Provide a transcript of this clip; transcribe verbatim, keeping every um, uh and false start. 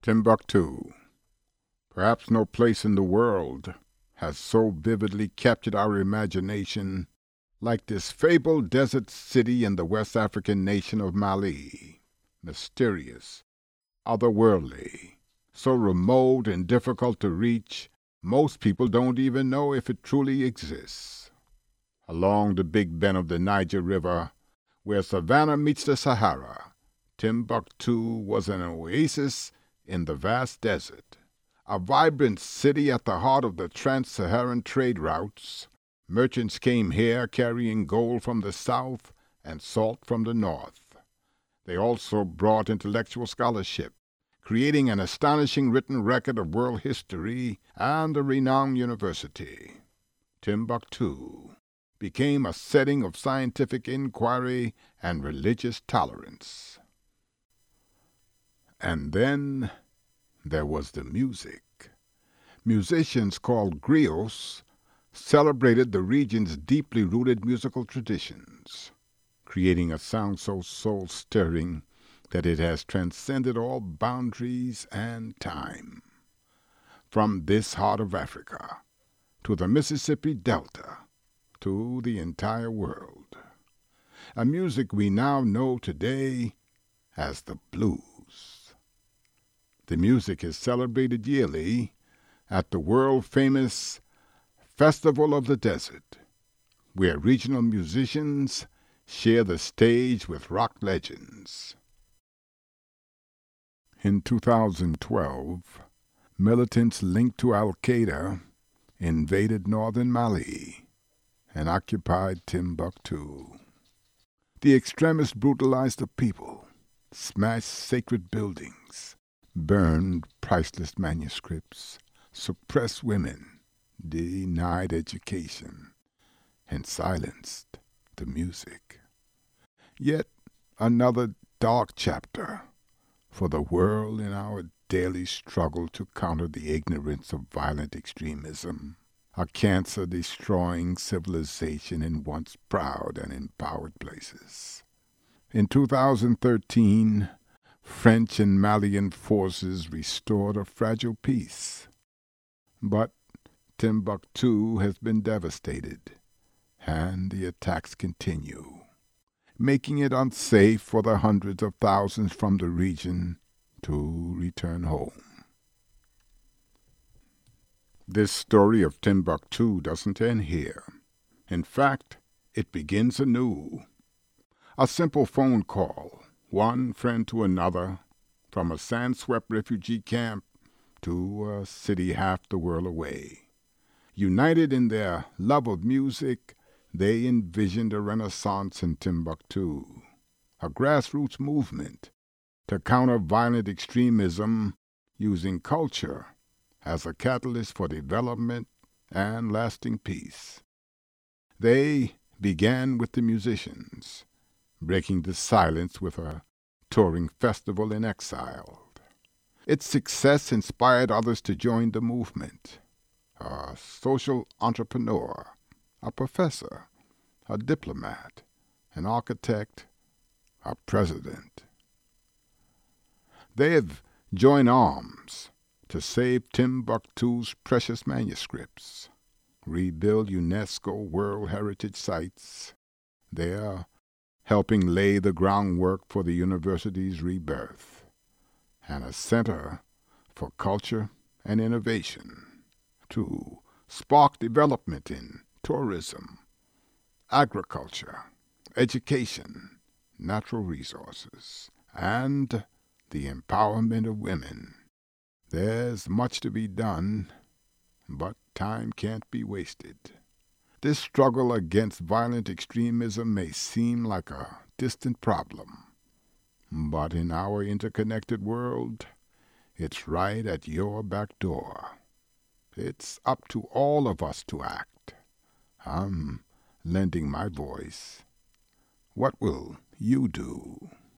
Timbuktu. Perhaps no place in the world has so vividly captured our imagination like this fabled desert city in the West African nation of Mali. Mysterious, otherworldly, so remote and difficult to reach, most people don't even know if it truly exists. Along the big bend of the Niger River, where Savannah meets the Sahara, Timbuktu was an oasis in the vast desert. A vibrant city at the heart of the trans-Saharan trade routes, merchants came here carrying gold from the south and salt from the north. They also brought intellectual scholarship, creating an astonishing written record of world history and a renowned university. Timbuktu became a setting of scientific inquiry and religious tolerance. And then there was the music. Musicians called griots celebrated the region's deeply rooted musical traditions, creating a sound so soul-stirring that it has transcended all boundaries and time. From this heart of Africa to the Mississippi Delta to the entire world, a music we now know today as the blues. The music is celebrated yearly at the world-famous Festival of the Desert, where regional musicians share the stage with rock legends. In two thousand twelve, militants linked to Al-Qaeda invaded northern Mali and occupied Timbuktu. The extremists brutalized the people, smashed sacred buildings, burned priceless manuscripts, suppressed women, denied education, and silenced the music. Yet another dark chapter for the world in our daily struggle to counter the ignorance of violent extremism, a cancer destroying civilization in once proud and empowered places. In two thousand thirteen, French and Malian forces restored a fragile peace. But Timbuktu has been devastated, and the attacks continue, making it unsafe for the hundreds of thousands from the region to return home. This story of Timbuktu doesn't end here. In fact, it begins anew. A simple phone call, one friend to another, from a sand-swept refugee camp to a city half the world away. United in their love of music, they envisioned a renaissance in Timbuktu, a grassroots movement to counter violent extremism using culture as a catalyst for development and lasting peace. They began with the musicians, breaking the silence with a touring festival in exile. Its success inspired others to join the movement. A social entrepreneur, a professor, a diplomat, an architect, a president. They have joined arms to save Timbuktu's precious manuscripts, rebuild UNESCO World Heritage Sites. They are helping lay the groundwork for the university's rebirth, and a center for culture and innovation to spark development in tourism, agriculture, education, natural resources, and the empowerment of women. There's much to be done, but time can't be wasted. This struggle against violent extremism may seem like a distant problem, but in our interconnected world, it's right at your back door. It's up to all of us to act. I'm lending my voice. What will you do?